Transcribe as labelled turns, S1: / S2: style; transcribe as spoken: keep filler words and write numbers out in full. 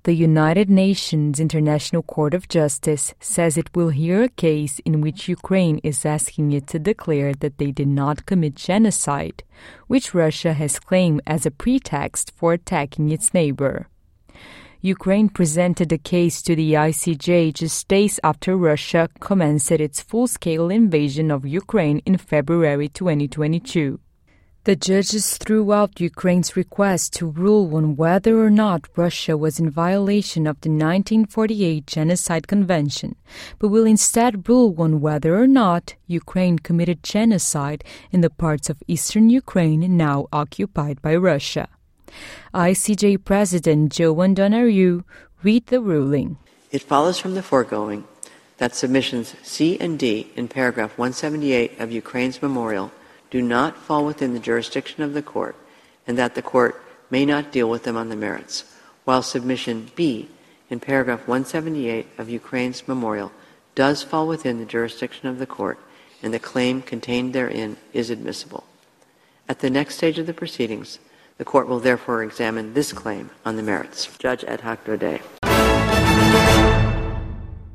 S1: The United Nations International Court of Justice says it will hear a case in which Ukraine is asking it to declare that they did not commit genocide, which Russia has claimed as a pretext for attacking its neighbor. Ukraine presented a case to the I C J just days after Russia commenced its full-scale invasion of Ukraine in February twenty twenty-two. The judges threw out Ukraine's request to rule on whether or not Russia was in violation of the nineteen forty-eight Genocide Convention, but will instead rule on whether or not Ukraine committed genocide in the parts of eastern Ukraine now occupied by Russia. I C J President Joan Donariu read the ruling.
S2: It follows from the foregoing that submissions C and D in paragraph one seventy-eight of Ukraine's memorial do not fall within the jurisdiction of the court, and that the court may not deal with them on the merits, while submission B in paragraph one seventy-eight of Ukraine's memorial does fall within the jurisdiction of the court, and the claim contained therein is admissible. At the next stage of the proceedings, the court will therefore examine this claim on the merits. Judge Ad hoc Daudet.